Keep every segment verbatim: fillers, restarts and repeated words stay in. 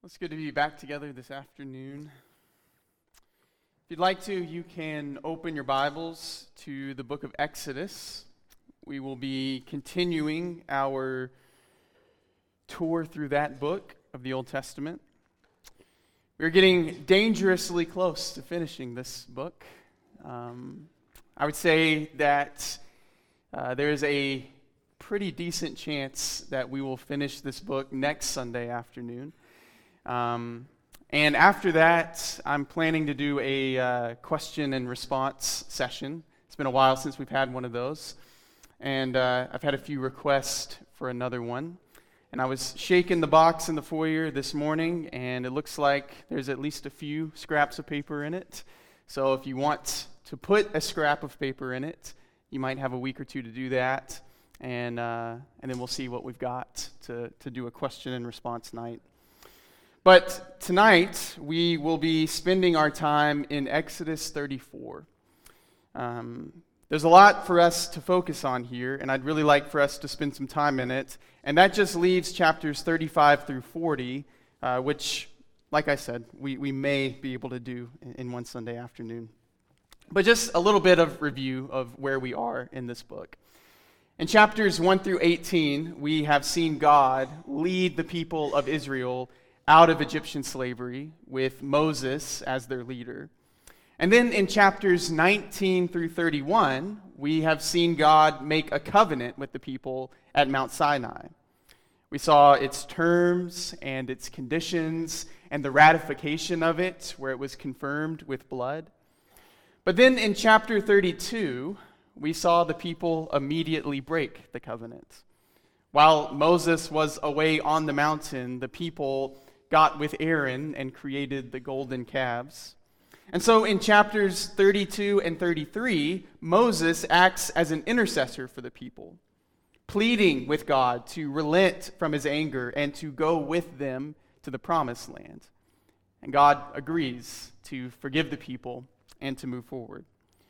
It's good to be back together this afternoon. If you'd like to, you can open your Bibles to the book of Exodus. We will be continuing our tour through that book of the Old Testament. We're getting dangerously close to finishing this book. Um, I would say that uh, there is a pretty decent chance that we will finish this book next Sunday afternoon. Um, and after that, I'm planning to do a uh, question and response session. It's been a while since we've had one of those. And uh, I've had a few requests for another one. And I was shaking the box in the foyer this morning, and it looks like there's at least a few scraps of paper in it. So if you want to put a scrap of paper in it, you might have a week or two to do that. And uh, and then we'll see what we've got to, to do a question and response night. But tonight, we will be spending our time in Exodus thirty-four. Um, there's a lot for us to focus on here, and I'd really like for us to spend some time in it. And that just leaves chapters thirty-five through forty, uh, which, like I said, we, we may be able to do in, in one Sunday afternoon. But just a little bit of review of where we are in this book. In chapters one through eighteen, we have seen God lead the people of Israel out of Egyptian slavery with Moses as their leader. And then in chapters nineteen through thirty-one, we have seen God make a covenant with the people at Mount Sinai. We saw its terms and its conditions and the ratification of it, where it was confirmed with blood. But then in chapter thirty-two, we saw the people immediately break the covenant. While Moses was away on the mountain, the people got with Aaron and created the golden calves. And so in chapters thirty-two and thirty-three, Moses acts as an intercessor for the people, pleading with God to relent from his anger and to go with them to the promised land. And God agrees to forgive the people and to move forward.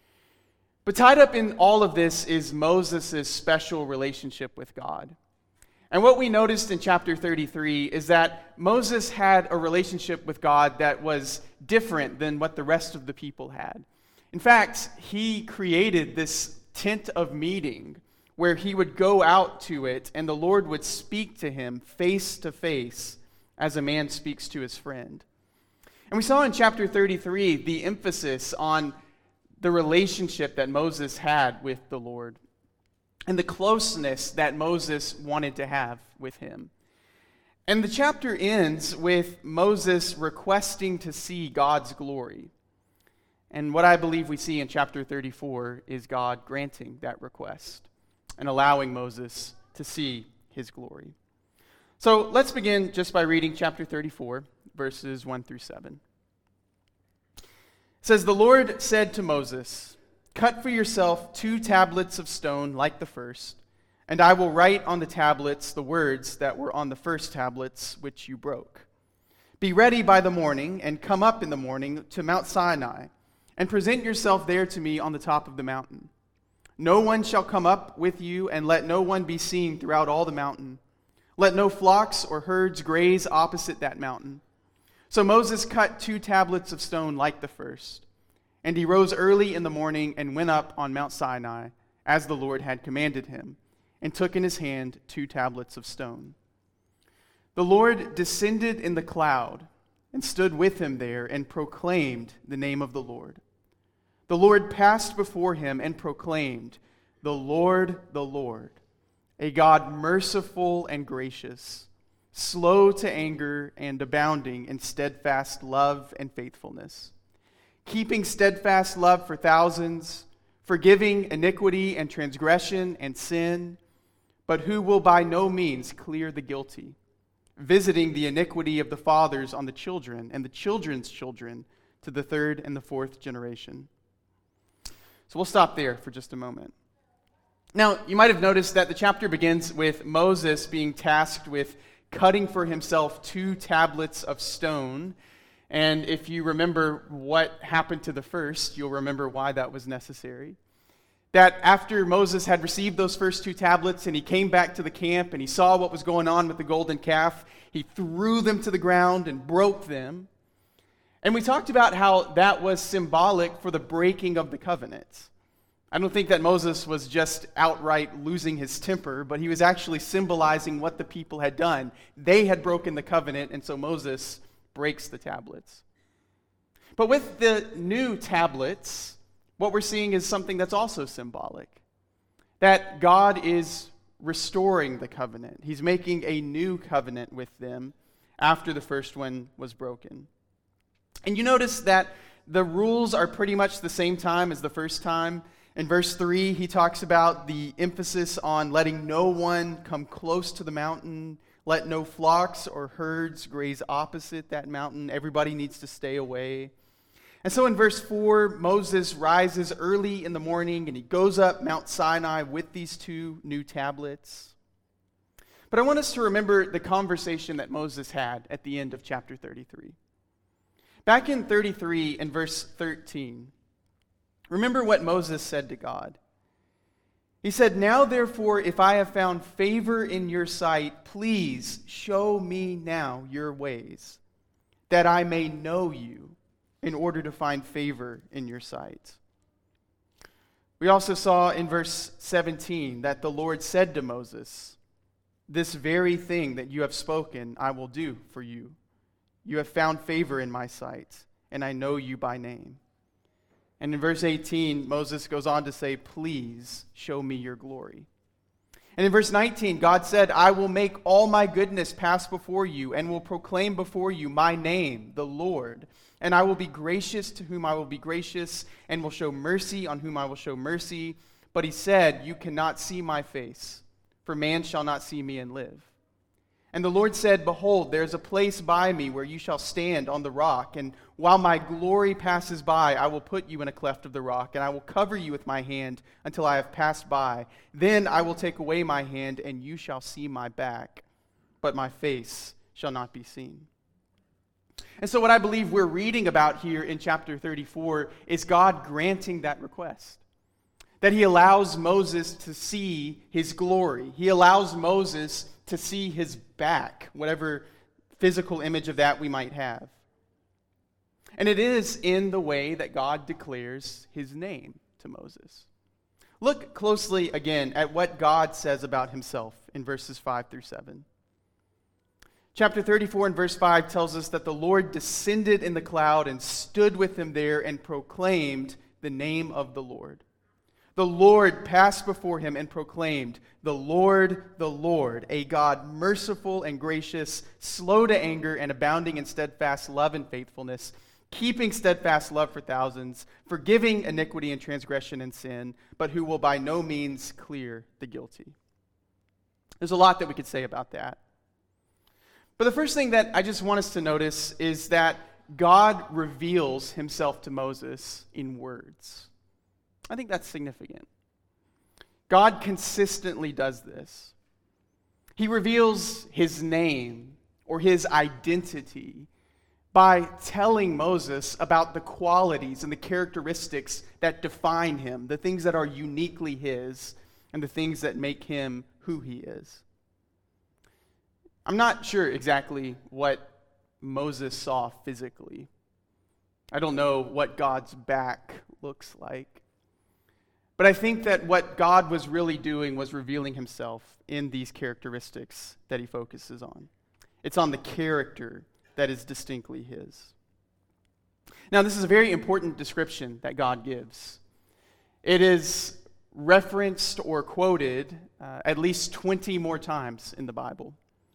But tied up in all of this is Moses' special relationship with God. And what we noticed in chapter thirty-three is that Moses had a relationship with God that was different than what the rest of the people had. In fact, he created this tent of meeting where he would go out to it and the Lord would speak to him face to face as a man speaks to his friend. And we saw in chapter thirty-three the emphasis on the relationship that Moses had with the Lord, and the closeness that Moses wanted to have with him. And the chapter ends with Moses requesting to see God's glory. And what I believe we see in chapter thirty-four is God granting that request and allowing Moses to see his glory. So let's begin just by reading chapter thirty-four, verses one through seven. It says, "The Lord said to Moses, 'Cut for yourself two tablets of stone like the first, and I will write on the tablets the words that were on the first tablets which you broke. Be ready by the morning, and come up in the morning to Mount Sinai, and present yourself there to me on the top of the mountain. No one shall come up with you, and let no one be seen throughout all the mountain. Let no flocks or herds graze opposite that mountain.' So Moses cut two tablets of stone like the first. And he rose early in the morning and went up on Mount Sinai, as the Lord had commanded him, and took in his hand two tablets of stone. The Lord descended in the cloud and stood with him there and proclaimed the name of the Lord. The Lord passed before him and proclaimed, 'The Lord, the Lord, a God merciful and gracious, slow to anger and abounding in steadfast love and faithfulness, keeping steadfast love for thousands, forgiving iniquity and transgression and sin, but who will by no means clear the guilty, visiting the iniquity of the fathers on the children and the children's children to the third and the fourth generation.'" So we'll stop there for just a moment. Now, you might have noticed that the chapter begins with Moses being tasked with cutting for himself two tablets of stone. And if you remember what happened to the first, you'll remember why that was necessary. that after Moses had received those first two tablets and he came back to the camp and he saw what was going on with the golden calf, he threw them to the ground and broke them. And we talked about how that was symbolic for the breaking of the covenant. I don't think that Moses was just outright losing his temper, but he was actually symbolizing what the people had done. They had broken the covenant, and so Moses breaks the tablets. But with the new tablets, what we're seeing is something that's also symbolic. That God is restoring the covenant. He's making a new covenant with them after the first one was broken. And you notice that the rules are pretty much the same time as the first time. In verse three, he talks about the emphasis on letting no one come close to the mountain, let no flocks or herds graze opposite that mountain. Everybody needs to stay away. And so in verse four, Moses rises early in the morning and he goes up Mount Sinai with these two new tablets. But I want us to remember the conversation that Moses had at the end of chapter thirty-three. Back in thirty-three in verse thirteen, remember what Moses said to God. He said, "Now therefore, if I have found favor in your sight, please show me now your ways, that I may know you, in order to find favor in your sight." We also saw in verse seventeen that the Lord said to Moses, "This very thing that you have spoken, I will do for you. You have found favor in my sight, and I know you by name." And in verse eighteen, Moses goes on to say, "Please show me your glory." And in verse nineteen, God said, "I will make all my goodness pass before you, and will proclaim before you my name, the Lord. And I will be gracious to whom I will be gracious, and will show mercy on whom I will show mercy." But he said, "You cannot see my face, for man shall not see me and live." And the Lord said, "Behold, there is a place by me where you shall stand on the rock, and while my glory passes by, I will put you in a cleft of the rock, and I will cover you with my hand until I have passed by. Then I will take away my hand, and you shall see my back, but my face shall not be seen." And so what I believe we're reading about here in chapter thirty-four is God granting that request. That he allows Moses to see his glory. He allows Moses to see his back, whatever physical image of that we might have. And it is in the way that God declares his name to Moses. Look closely again at what God says about himself in verses five through seven. Chapter thirty-four and verse five tells us that the Lord descended in the cloud and stood with him there and proclaimed the name of the Lord. The Lord passed before him and proclaimed, "The Lord, the Lord, a God merciful and gracious, slow to anger and abounding in steadfast love and faithfulness, keeping steadfast love for thousands, forgiving iniquity and transgression and sin, but who will by no means clear the guilty." There's a lot that we could say about that. But the first thing that I just want us to notice is that God reveals himself to Moses in words. I think that's significant. God consistently does this. He reveals his name or his identity by telling Moses about the qualities and the characteristics that define him, the things that are uniquely his, and the things that make him who he is. I'm not sure exactly what Moses saw physically. I don't know what God's back looks like. But I think that what God was really doing was revealing himself in these characteristics that he focuses on. It's on the character that is distinctly his. Now, this is a very important description that God gives. It is referenced or quoted uh, at least twenty more times in the Bible.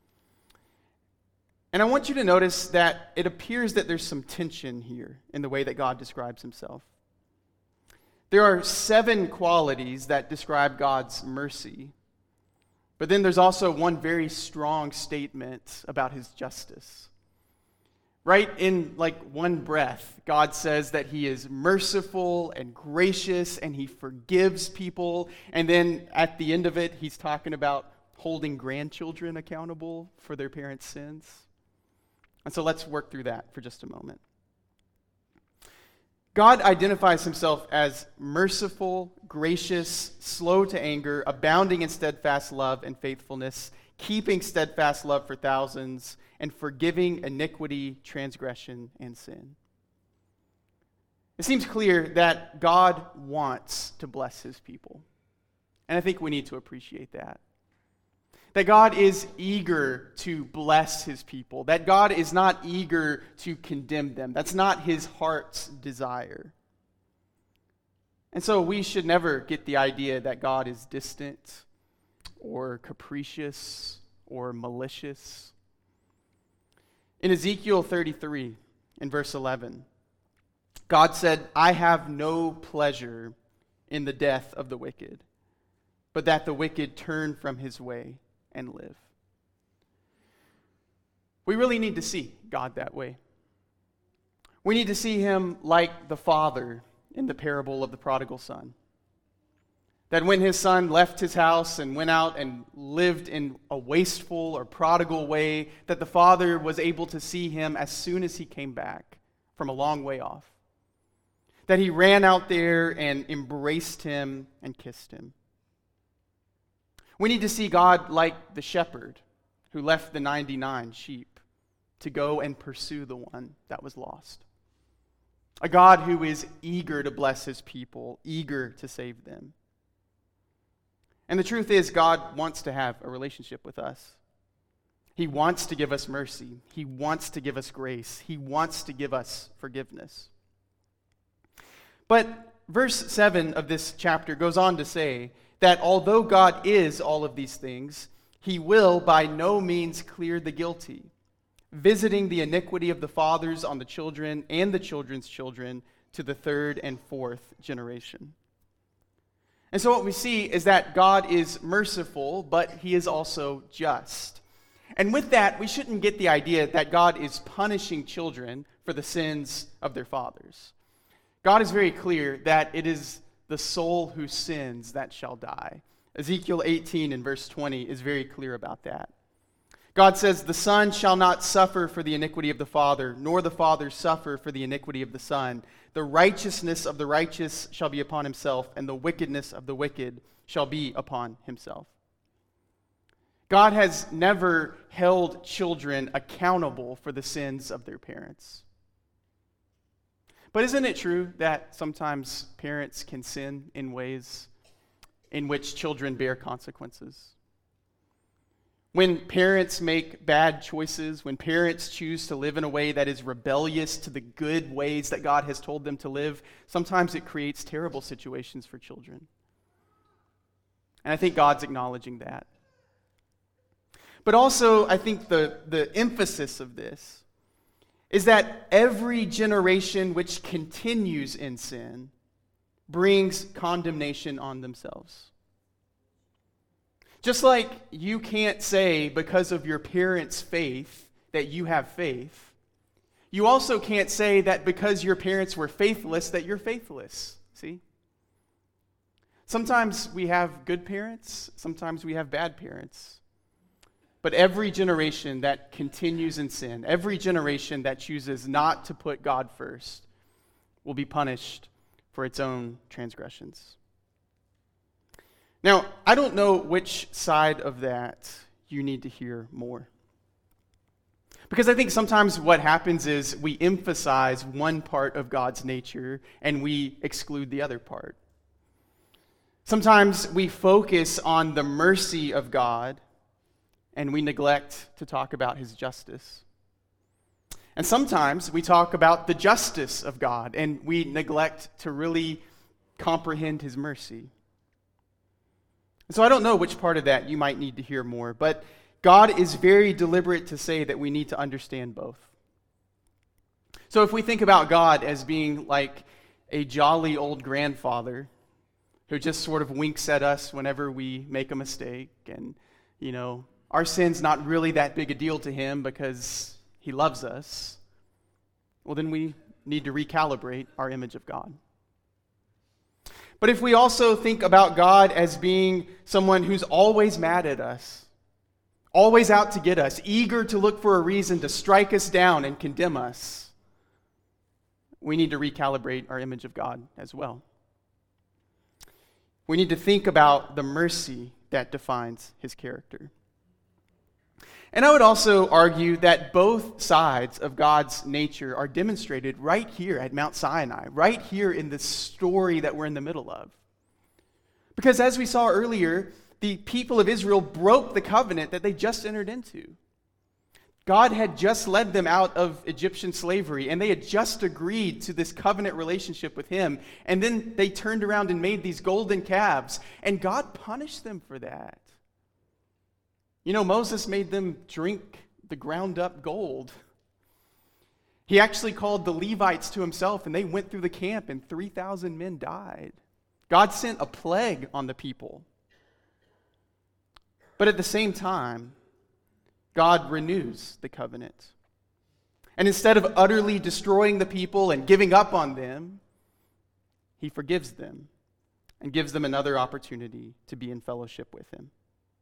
And I want you to notice that it appears that there's some tension here in the way that God describes himself. There are seven qualities that describe God's mercy, but then there's also one very strong statement about his justice. Right in like one breath, God says that he is merciful and gracious and he forgives people, and then at the end of it, he's talking about holding grandchildren accountable for their parents' sins. And so let's work through that for just a moment. God identifies himself as merciful, gracious, slow to anger, abounding in steadfast love and faithfulness, keeping steadfast love for thousands, and forgiving iniquity, transgression, and sin. It seems clear that God wants to bless his people. And I think we need to appreciate that. That God is eager to bless his people. That God is not eager to condemn them. That's not his heart's desire. And so we should never get the idea that God is distant or capricious or malicious. In Ezekiel thirty-three, in verse eleven, God said, "I have no pleasure in the death of the wicked, but that the wicked turn from his way and live." We really need to see God that way. We need to see him like the father in the parable of the prodigal son. That when his son left his house and went out and lived in a wasteful or prodigal way, that the father was able to see him as soon as he came back from a long way off. That he ran out there and embraced him and kissed him. We need to see God like the shepherd who left the ninety-nine sheep to go and pursue the one that was lost. A God who is eager to bless his people, eager to save them. And the truth is, God wants to have a relationship with us. He wants to give us mercy. He wants to give us grace. He wants to give us forgiveness. But verse seven of this chapter goes on to say that although God is all of these things, he will by no means clear the guilty, visiting the iniquity of the fathers on the children and the children's children to the third and fourth generation. And so what we see is that God is merciful, but he is also just. And with that, we shouldn't get the idea that God is punishing children for the sins of their fathers. God is very clear that it is the soul who sins that shall die. Ezekiel eighteen in verse twenty is very clear about that. God says, "The son shall not suffer for the iniquity of the father, nor the father suffer for the iniquity of the son. The righteousness of the righteous shall be upon himself, and the wickedness of the wicked shall be upon himself." God has never held children accountable for the sins of their parents. But isn't it true that sometimes parents can sin in ways in which children bear consequences? When parents make bad choices, when parents choose to live in a way that is rebellious to the good ways that God has told them to live, sometimes it creates terrible situations for children. And I think God's acknowledging that. But also, I think the, the emphasis of this is that every generation which continues in sin brings condemnation on themselves. Just like you can't say because of your parents' faith that you have faith, you also can't say that because your parents were faithless that you're faithless. See? Sometimes we have good parents, sometimes we have bad parents. But every generation that continues in sin, every generation that chooses not to put God first, will be punished for its own transgressions. Now, I don't know which side of that you need to hear more. Because I think sometimes what happens is we emphasize one part of God's nature and we exclude the other part. Sometimes we focus on the mercy of God and we neglect to talk about his justice. And sometimes we talk about the justice of God and we neglect to really comprehend his mercy. So I don't know which part of that you might need to hear more, but God is very deliberate to say that we need to understand both. So if we think about God as being like a jolly old grandfather who just sort of winks at us whenever we make a mistake, and, you know, our sin's not really that big a deal to him because he loves us, well, then we need to recalibrate our image of God. But if we also think about God as being someone who's always mad at us, always out to get us, eager to look for a reason to strike us down and condemn us, we need to recalibrate our image of God as well. We need to think about the mercy that defines his character. And I would also argue that both sides of God's nature are demonstrated right here at Mount Sinai, right here in the story that we're in the middle of. Because as we saw earlier, the people of Israel broke the covenant that they just entered into. God had just led them out of Egyptian slavery, and they had just agreed to this covenant relationship with him. And then they turned around and made these golden calves, and God punished them for that. You know, Moses made them drink the ground up gold. He actually called the Levites to himself, and they went through the camp, and three thousand men died. God sent a plague on the people. But at the same time, God renews the covenant. And instead of utterly destroying the people and giving up on them, he forgives them and gives them another opportunity to be in fellowship with him.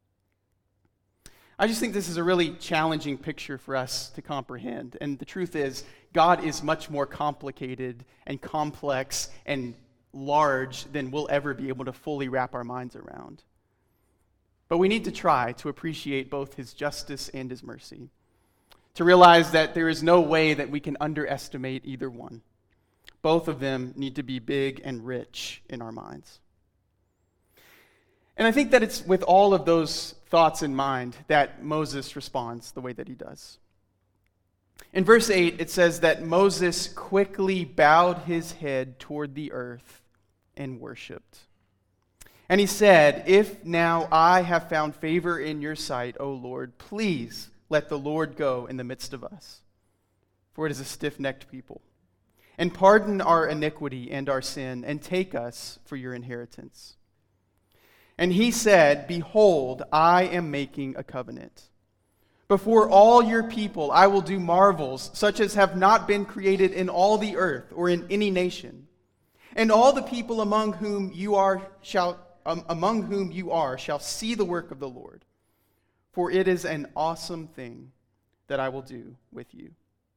I just think this is a really challenging picture for us to comprehend. And the truth is, God is much more complicated and complex and large than we'll ever be able to fully wrap our minds around. But we need to try to appreciate both his justice and his mercy, to realize that there is no way that we can underestimate either one. Both of them need to be big and rich in our minds. And I think that it's with all of those thoughts in mind that Moses responds the way that he does. In verse eight, it says that Moses quickly bowed his head toward the earth and worshiped. And he said, "If now I have found favor in your sight, O Lord, please let the Lord go in the midst of us, for it is a stiff-necked people. And pardon our iniquity and our sin, and take us for your inheritance." And he said, "Behold, I am making a covenant. Before all your people I will do marvels such as have not been created in all the earth or in any nation. And all the people among whom you are shall um, among whom you are shall see the work of the Lord. For it is an awesome thing that I will do with you."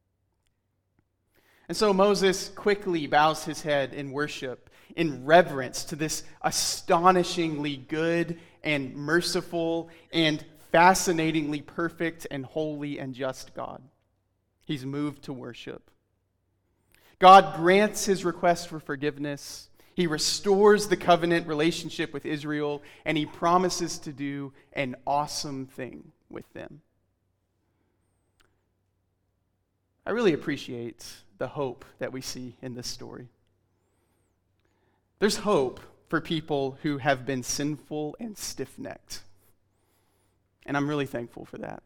And so Moses quickly bows his head in worship, in reverence to this astonishingly good and merciful and fascinatingly perfect and holy and just God. He's moved to worship. God grants his request for forgiveness. He restores the covenant relationship with Israel, and he promises to do an awesome thing with them. I really appreciate the hope that we see in this story. There's hope for people who have been sinful and stiff-necked. And I'm really thankful for that.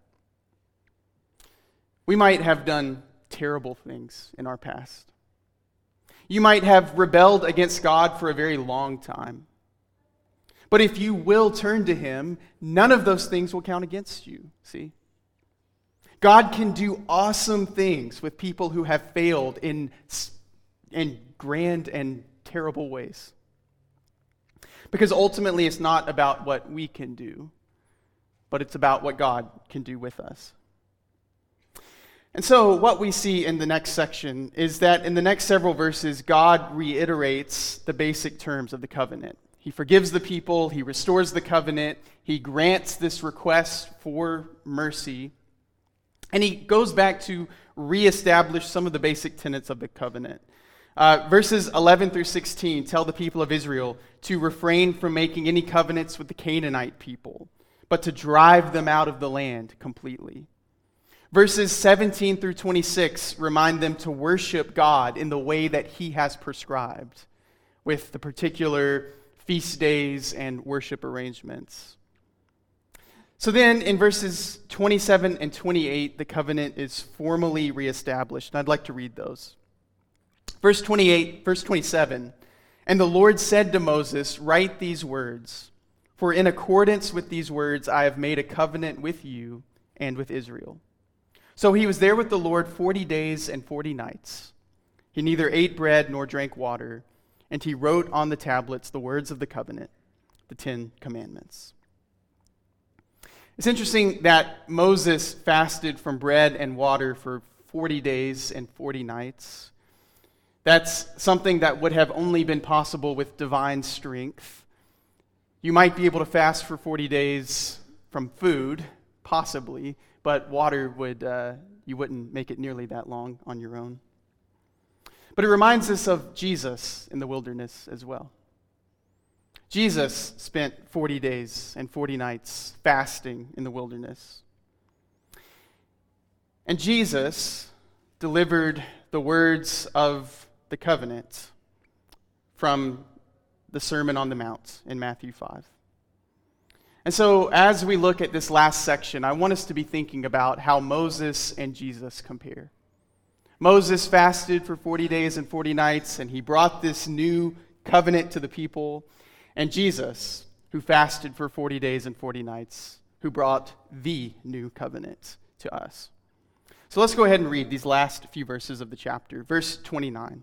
We might have done terrible things in our past. You might have rebelled against God for a very long time. But if you will turn to him, none of those things will count against you, see? God can do awesome things with people who have failed in, in grand and terrible ways. Because ultimately it's not about what we can do, but it's about what God can do with us. And so what we see in the next section is that in the next several verses, God reiterates the basic terms of the covenant. He forgives the people, he restores the covenant, he grants this request for mercy, and he goes back to reestablish some of the basic tenets of the covenant. Uh, verses eleven through sixteen tell the people of Israel to refrain from making any covenants with the Canaanite people, but to drive them out of the land completely. Verses seventeen through twenty-six remind them to worship God in the way that he has prescribed, with the particular feast days and worship arrangements. So then in verses twenty-seven and twenty-eight, the covenant is formally reestablished, and I'd like to read those. Verse twenty-eight, verse twenty-seven, "And the Lord said to Moses, write these words, for in accordance with these words I have made a covenant with you and with Israel." So he was there with the Lord forty days and forty nights. He neither ate bread nor drank water, and he wrote on the tablets the words of the covenant, the Ten Commandments. It's interesting that Moses fasted from bread and water for forty days and forty nights. That's something that would have only been possible with divine strength. You might be able to fast for forty days from food, possibly, but water would, uh, you wouldn't make it nearly that long on your own. But it reminds us of Jesus in the wilderness as well. Jesus spent forty days and forty nights fasting in the wilderness. And Jesus delivered the words of the covenant from the Sermon on the Mount in Matthew five. And so as we look at this last section, I want us to be thinking about how Moses and Jesus compare. Moses fasted for forty days and forty nights, and he brought this new covenant to the people. And Jesus, who fasted for forty days and forty nights, who brought the new covenant to us. So let's go ahead and read these last few verses of the chapter. Verse twenty-nine.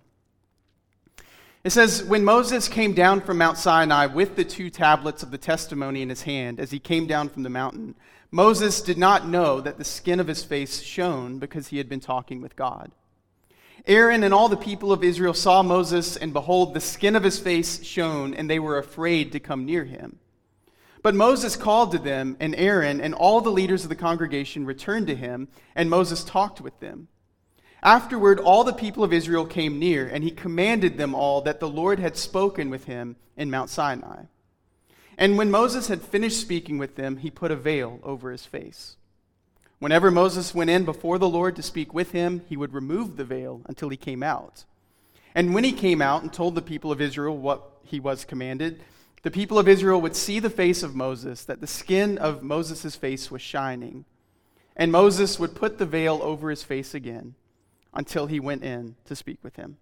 It says, "When Moses came down from Mount Sinai with the two tablets of the testimony in his hand as he came down from the mountain, Moses did not know that the skin of his face shone because he had been talking with God. Aaron and all the people of Israel saw Moses, and behold, the skin of his face shone, and they were afraid to come near him. But Moses called to them, and Aaron and all the leaders of the congregation returned to him, and Moses talked with them. Afterward, all the people of Israel came near, and he commanded them all that the Lord had spoken with him in Mount Sinai. And when Moses had finished speaking with them, he put a veil over his face. Whenever Moses went in before the Lord to speak with him, he would remove the veil until he came out. And when he came out and told the people of Israel what he was commanded, the people of Israel would see the face of Moses, that the skin of Moses' face was shining. And Moses would put the veil over his face again until he went in to speak with him."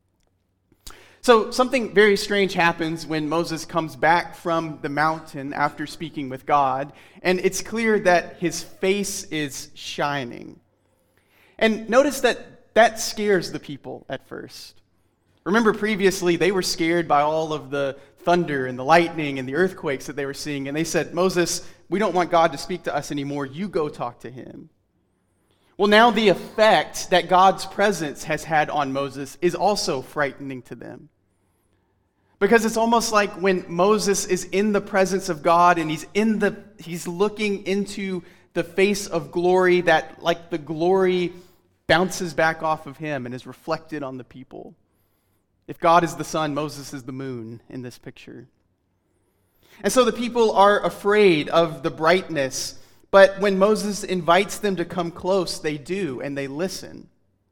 So something very strange happens when Moses comes back from the mountain after speaking with God, and it's clear that his face is shining. And notice that that scares the people at first. Remember previously, they were scared by all of the thunder and the lightning and the earthquakes that they were seeing, and they said, "Moses, we don't want God to speak to us anymore. You go talk to him." Well, now the effect that God's presence has had on Moses is also frightening to them. Because it's almost like when Moses is in the presence of God and he's in the he's looking into the face of glory, that like the glory bounces back off of him and is reflected on the people. If God is the sun, Moses is the moon in this picture. And so the people are afraid of the brightness, but when Moses invites them to come close, they do, and they listen.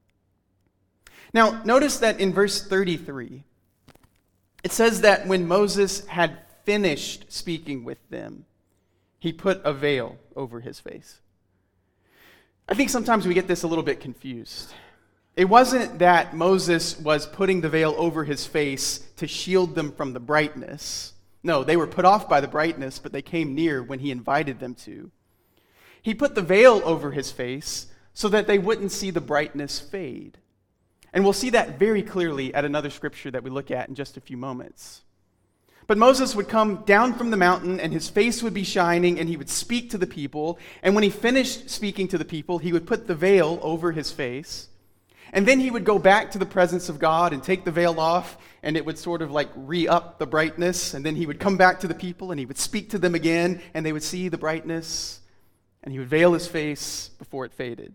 Now, notice that in verse thirty-three, it says that when Moses had finished speaking with them, he put a veil over his face. I think sometimes we get this a little bit confused. It wasn't that Moses was putting the veil over his face to shield them from the brightness. No, they were put off by the brightness, but they came near when he invited them to. He put the veil over his face so that they wouldn't see the brightness fade. And we'll see that very clearly at another scripture that we look at in just a few moments. But Moses would come down from the mountain, and his face would be shining, and he would speak to the people. And when he finished speaking to the people, he would put the veil over his face. And then he would go back to the presence of God and take the veil off, and it would sort of like re-up the brightness. And then he would come back to the people, and he would speak to them again, and they would see the brightness. And he would veil his face before it faded.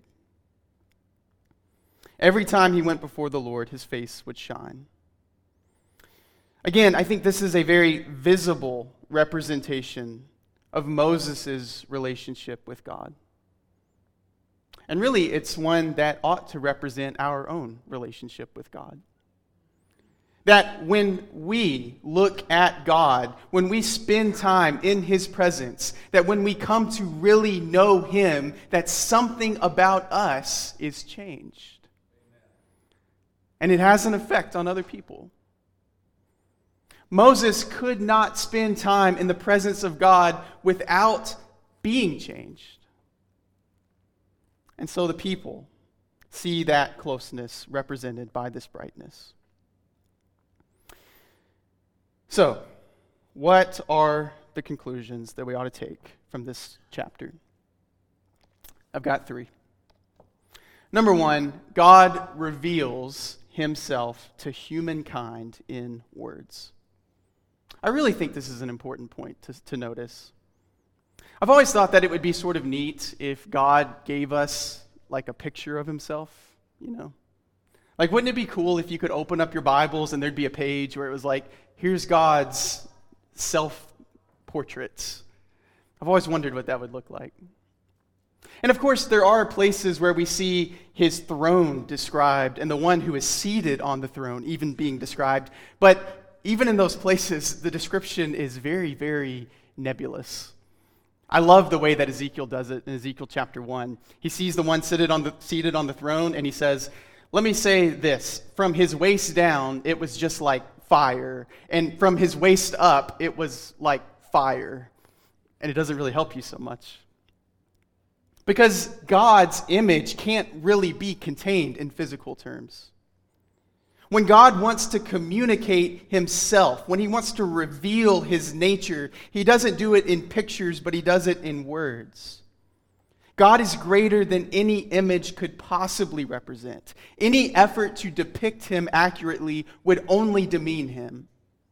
Every time he went before the Lord, his face would shine. Again, I think this is a very visible representation of Moses' relationship with God. And really, it's one that ought to represent our own relationship with God. That when we look at God, when we spend time in his presence, that when we come to really know him, that something about us is changed. And it has an effect on other people. Moses could not spend time in the presence of God without being changed. And so the people see that closeness represented by this brightness. So, what are the conclusions that we ought to take from this chapter? I've got three. Number one, God reveals himself to humankind in words. I really think this is an important point to, to notice. I've always thought that it would be sort of neat if God gave us like a picture of himself, you know? Like, wouldn't it be cool if you could open up your Bibles and there'd be a page where it was like, here's God's self-portraits. I've always wondered what that would look like. And of course, there are places where we see his throne described and the one who is seated on the throne even being described. But even in those places, the description is very, very nebulous. I love the way that Ezekiel does it in Ezekiel chapter one. He sees the one seated on the, seated on the throne, and he says, let me say this, from his waist down, it was just like fire. And from his waist up, it was like fire. And it doesn't really help you so much. Because God's image can't really be contained in physical terms. When God wants to communicate himself, when he wants to reveal his nature, he doesn't do it in pictures, but he does it in words. God is greater than any image could possibly represent. Any effort to depict him accurately would only demean him.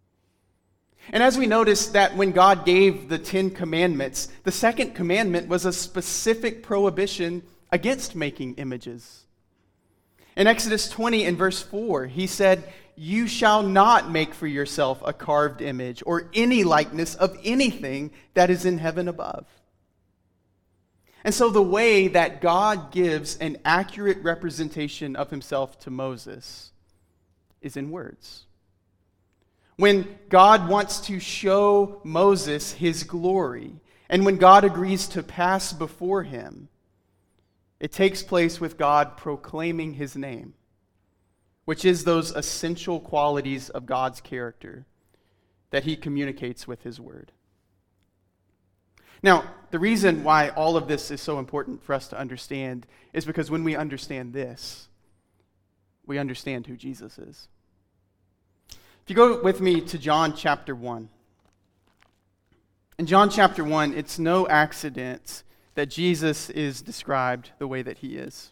And as we notice that when God gave the Ten Commandments, the second commandment was a specific prohibition against making images. In Exodus twenty and verse four, he said, you shall not make for yourself a carved image or any likeness of anything that is in heaven above. And so the way that God gives an accurate representation of himself to Moses is in words. When God wants to show Moses his glory, and when God agrees to pass before him, it takes place with God proclaiming his name, which is those essential qualities of God's character that he communicates with his word. Now, the reason why all of this is so important for us to understand is because when we understand this, we understand who Jesus is. If you go with me to John chapter one. In John chapter one, it's no accident that Jesus is described the way that he is.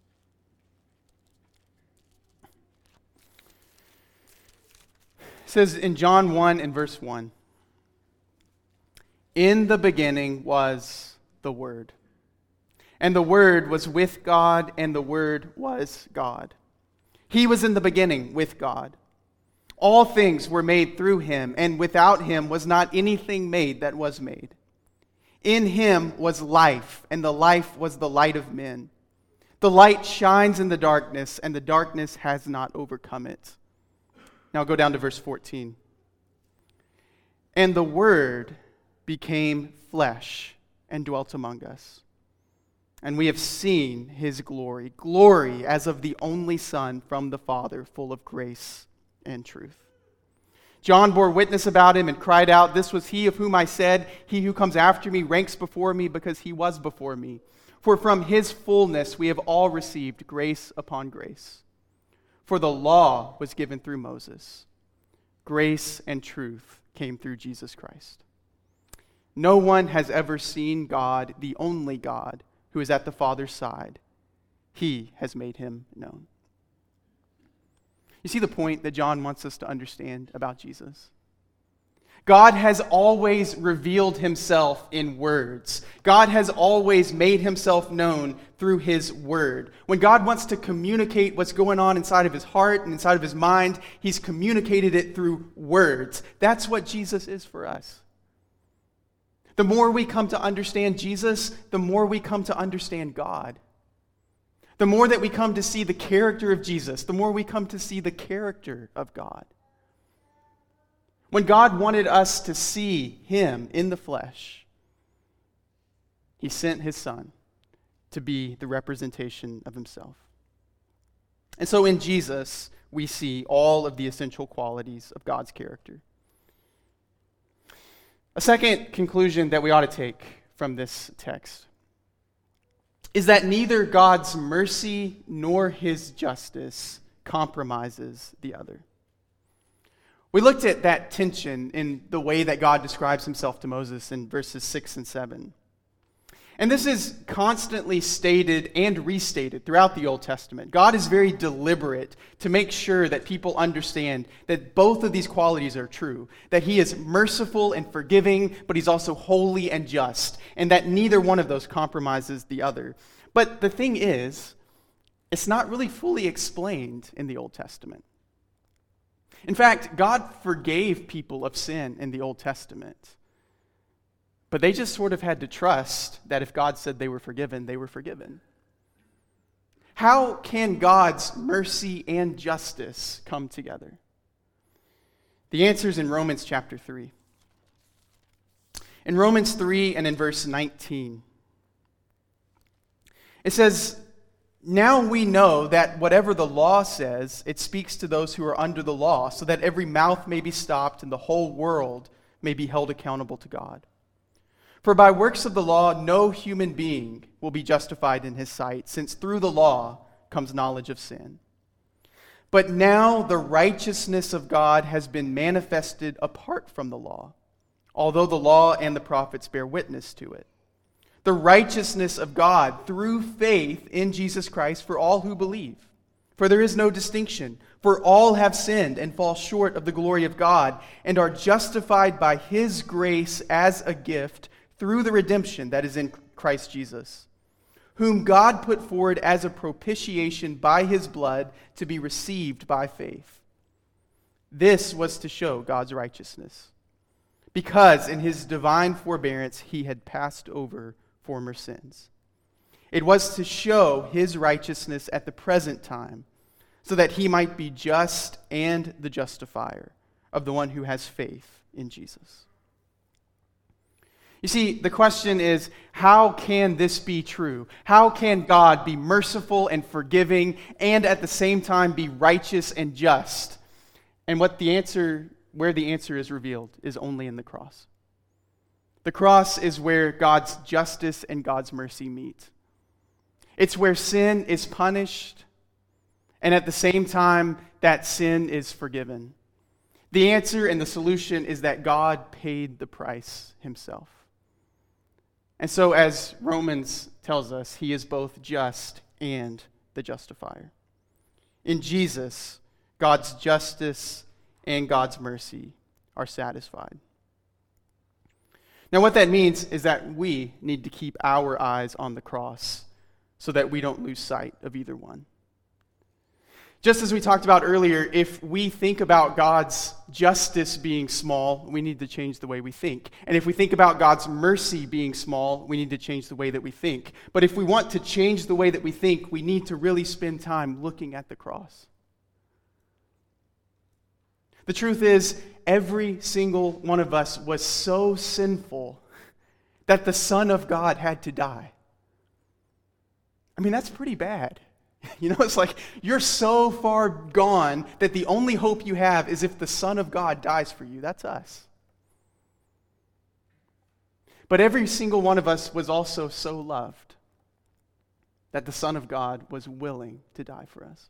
It says in John one and verse one, in the beginning was the Word, and the Word was with God, and the Word was God. He was in the beginning with God. All things were made through him, and without him was not anything made that was made. In him was life, and the life was the light of men. The light shines in the darkness, and the darkness has not overcome it. Now go down to verse fourteen. And the Word became flesh and dwelt among us. And we have seen his glory, glory as of the only Son from the Father, full of grace and truth. John bore witness about him and cried out, this was he of whom I said, he who comes after me ranks before me because he was before me. For from his fullness we have all received grace upon grace. For the law was given through Moses. Grace and truth came through Jesus Christ. No one has ever seen God, the only God, who is at the Father's side. He has made him known. You see the point that John wants us to understand about Jesus? God has always revealed himself in words. God has always made himself known through his word. When God wants to communicate what's going on inside of his heart and inside of his mind, he's communicated it through words. That's what Jesus is for us. The more we come to understand Jesus, the more we come to understand God. The more that we come to see the character of Jesus, the more we come to see the character of God. When God wanted us to see him in the flesh, he sent his Son to be the representation of himself. And so in Jesus, we see all of the essential qualities of God's character. A second conclusion that we ought to take from this text is that neither God's mercy nor his justice compromises the other. We looked at that tension in the way that God describes himself to Moses in verses six and seven. And this is constantly stated and restated throughout the Old Testament. God is very deliberate to make sure that people understand that both of these qualities are true, that he is merciful and forgiving, but he's also holy and just, and that neither one of those compromises the other. But the thing is, it's not really fully explained in the Old Testament. In fact, God forgave people of sin in the Old Testament. But they just sort of had to trust that if God said they were forgiven, they were forgiven. How can God's mercy and justice come together? The answer is in Romans chapter three. In Romans three and in verse nineteen, it says, "Now we know that whatever the law says, it speaks to those who are under the law, so that every mouth may be stopped and the whole world may be held accountable to God. For by works of the law, no human being will be justified in his sight, since through the law comes knowledge of sin. But now the righteousness of God has been manifested apart from the law, although the law and the prophets bear witness to it. The righteousness of God through faith in Jesus Christ for all who believe. For there is no distinction, for all have sinned and fall short of the glory of God, and are justified by his grace as a gift through the redemption that is in Christ Jesus, whom God put forward as a propitiation by his blood to be received by faith. This was to show God's righteousness, because in his divine forbearance he had passed over former sins. It was to show his righteousness at the present time, so that he might be just and the justifier of the one who has faith in Jesus." You see, the question is, how can this be true? How can God be merciful and forgiving and at the same time be righteous and just? And what the answer, where the answer is revealed is only in the cross. The cross is where God's justice and God's mercy meet. It's where sin is punished, and at the same time, that sin is forgiven. The answer and the solution is that God paid the price himself. And so, as Romans tells us, he is both just and the justifier. In Jesus, God's justice and God's mercy are satisfied. Now, what that means is that we need to keep our eyes on the cross so that we don't lose sight of either one. Just as we talked about earlier, if we think about God's justice being small, we need to change the way we think. And if we think about God's mercy being small, we need to change the way that we think. But if we want to change the way that we think, we need to really spend time looking at the cross. The truth is, every single one of us was so sinful that the Son of God had to die. I mean, that's pretty bad. You know, it's like you're so far gone that the only hope you have is if the Son of God dies for you. That's us. But every single one of us was also so loved that the Son of God was willing to die for us.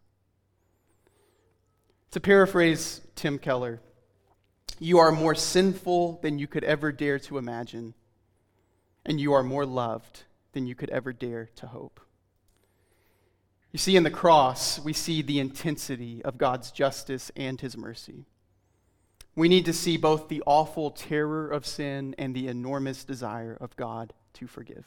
To paraphrase Tim Keller, you are more sinful than you could ever dare to imagine, and you are more loved than you could ever dare to hope. You see, in the cross, we see the intensity of God's justice and his mercy. We need to see both the awful terror of sin and the enormous desire of God to forgive.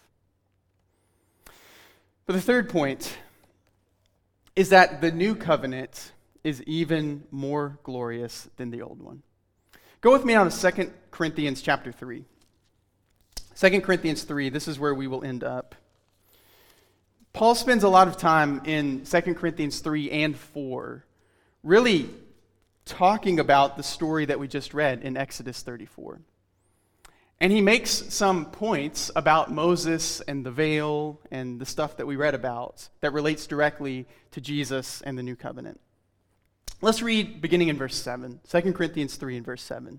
But the third point is that the new covenant is even more glorious than the old one. Go with me now to Second Corinthians chapter three. Second Corinthians three, this is where we will end up. Paul spends a lot of time in Second Corinthians three and four really talking about the story that we just read in Exodus thirty-four. And he makes some points about Moses and the veil and the stuff that we read about that relates directly to Jesus and the new covenant. Let's read beginning in verse seven, Second Corinthians three and verse seven.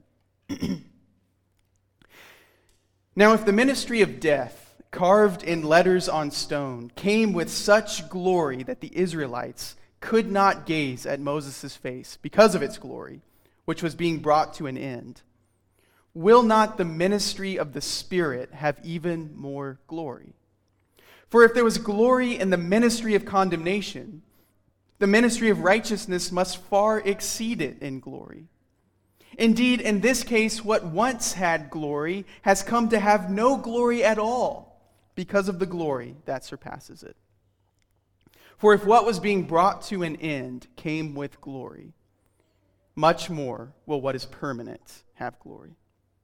Now if the ministry of death, carved in letters on stone, came with such glory that the Israelites could not gaze at Moses' face because of its glory, which was being brought to an end, will not the ministry of the Spirit have even more glory? For if there was glory in the ministry of condemnation, the ministry of righteousness must far exceed it in glory. Indeed, in this case, what once had glory has come to have no glory at all because of the glory that surpasses it. For if what was being brought to an end came with glory, much more will what is permanent have glory.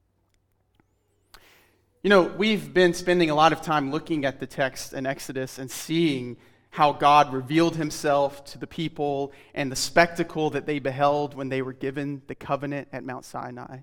You know, we've been spending a lot of time looking at the text in Exodus and seeing how God revealed himself to the people and the spectacle that they beheld when they were given the covenant at Mount Sinai.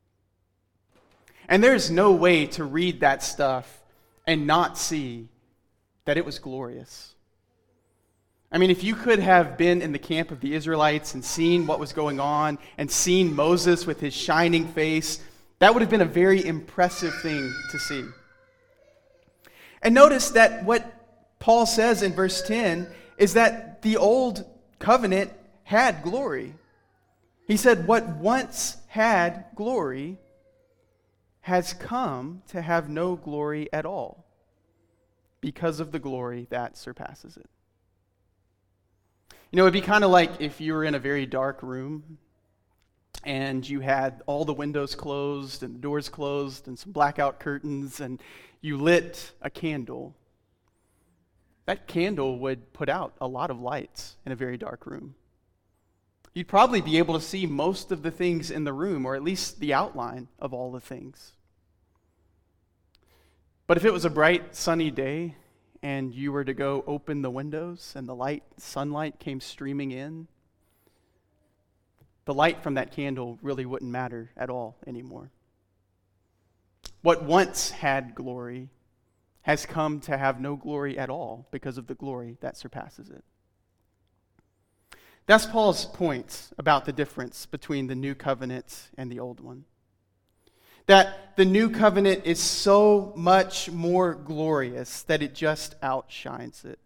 And there's no way to read that stuff and not see that it was glorious. I mean, if you could have been in the camp of the Israelites and seen what was going on and seen Moses with his shining face, that would have been a very impressive thing to see. And notice that what Paul says in verse ten is that the old covenant had glory. He said, what once had glory has come to have no glory at all because of the glory that surpasses it. You know, it'd be kind of like if you were in a very dark room and you had all the windows closed and the doors closed and some blackout curtains and you lit a candle. That candle would put out a lot of lights in a very dark room. You'd probably be able to see most of the things in the room, or at least the outline of all the things. But if it was a bright, sunny day, and you were to go open the windows, and the light, sunlight came streaming in, the light from that candle really wouldn't matter at all anymore. What once had glory has come to have no glory at all because of the glory that surpasses it. That's Paul's point about the difference between the new covenant and the old one. That the new covenant is so much more glorious that it just outshines it.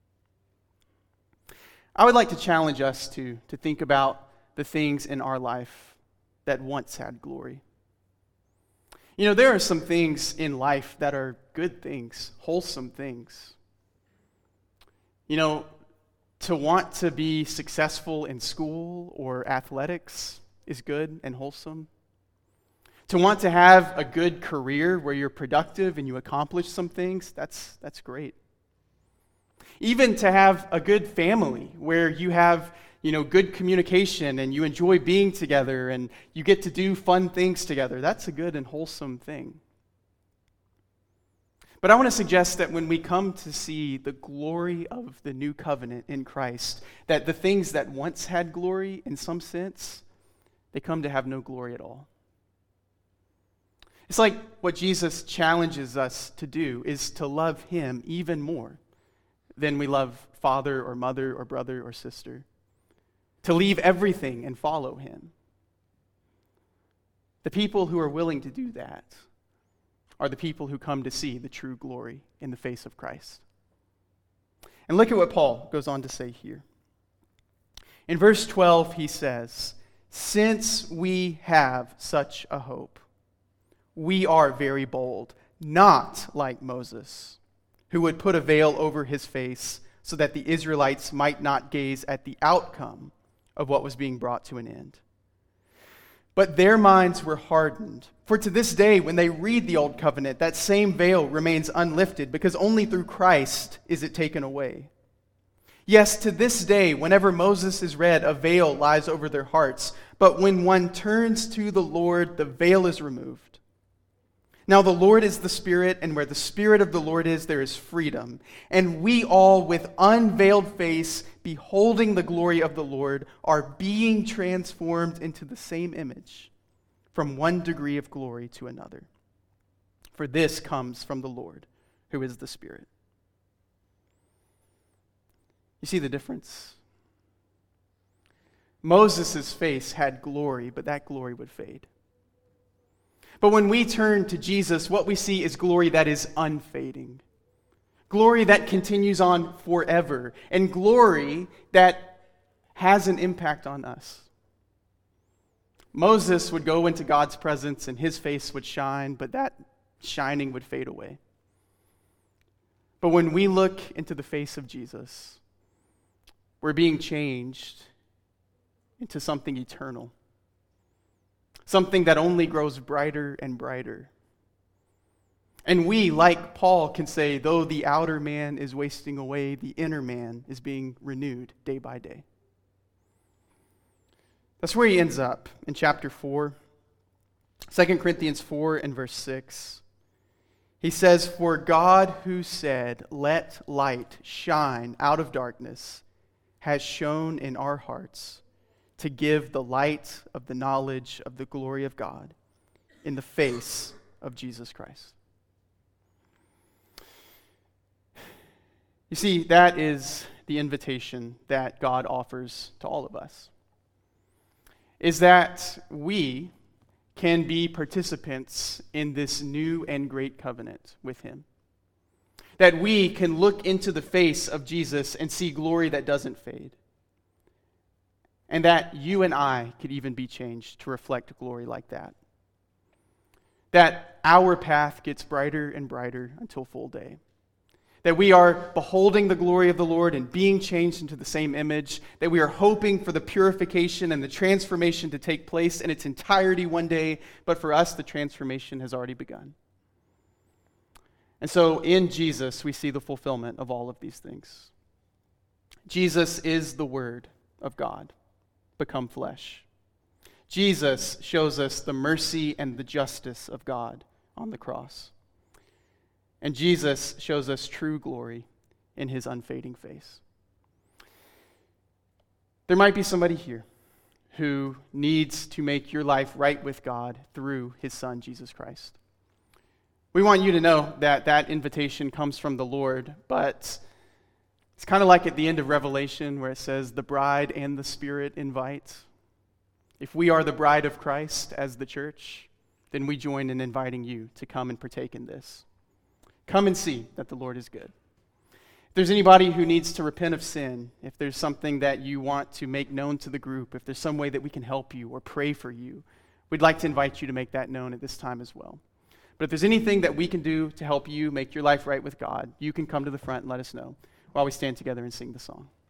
I would like to challenge us to, to think about the things in our life that once had glory. You know, there are some things in life that are good things, wholesome things. You know, to want to be successful in school or athletics is good and wholesome. To want to have a good career where you're productive and you accomplish some things, that's that's great. Even to have a good family where you have, you know, good communication and you enjoy being together and you get to do fun things together, that's a good and wholesome thing. But I want to suggest that when we come to see the glory of the new covenant in Christ, that the things that once had glory in some sense, they come to have no glory at all. It's like what Jesus challenges us to do is to love him even more than we love father or mother or brother or sister. To leave everything and follow him. The people who are willing to do that are the people who come to see the true glory in the face of Christ. And look at what Paul goes on to say here. In verse twelve, he says, "Since we have such a hope, we are very bold, not like Moses, who would put a veil over his face so that the Israelites might not gaze at the outcome of what was being brought to an end. But their minds were hardened. For to this day, when they read the Old Covenant, that same veil remains unlifted, because only through Christ is it taken away. Yes, to this day, whenever Moses is read, a veil lies over their hearts. But when one turns to the Lord, the veil is removed. Now the Lord is the Spirit, and where the Spirit of the Lord is, there is freedom. And we all, with unveiled face, beholding the glory of the Lord, are being transformed into the same image, from one degree of glory to another. For this comes from the Lord, who is the Spirit." You see the difference? Moses' face had glory, but that glory would fade. But when we turn to Jesus, what we see is glory that is unfading. Glory that continues on forever. And glory that has an impact on us. Moses would go into God's presence and his face would shine, but that shining would fade away. But when we look into the face of Jesus, we're being changed into something eternal, something that only grows brighter and brighter. And we, like Paul, can say, though the outer man is wasting away, the inner man is being renewed day by day. That's where he ends up in chapter four. Second Corinthians four and verse six. He says, "For God who said, 'Let light shine out of darkness,' has shone in our hearts to give the light of the knowledge of the glory of God in the face of Jesus Christ." You see, that is the invitation that God offers to all of us, is that we can be participants in this new and great covenant with him. That we can look into the face of Jesus and see glory that doesn't fade. And that you and I could even be changed to reflect glory like that. That our path gets brighter and brighter until full day. That we are beholding the glory of the Lord and being changed into the same image. That we are hoping for the purification and the transformation to take place in its entirety one day. But for us, the transformation has already begun. And so in Jesus, we see the fulfillment of all of these things. Jesus is the Word of God become flesh. Jesus shows us the mercy and the justice of God on the cross. And Jesus shows us true glory in his unfading face. There might be somebody here who needs to make your life right with God through his Son, Jesus Christ. We want you to know that that invitation comes from the Lord, but it's kind of like at the end of Revelation where it says the bride and the Spirit invite. If we are the bride of Christ as the church, then we join in inviting you to come and partake in this. Come and see that the Lord is good. If there's anybody who needs to repent of sin, if there's something that you want to make known to the group, if there's some way that we can help you or pray for you, we'd like to invite you to make that known at this time as well. But if there's anything that we can do to help you make your life right with God, you can come to the front and let us know while we stand together and sing the song.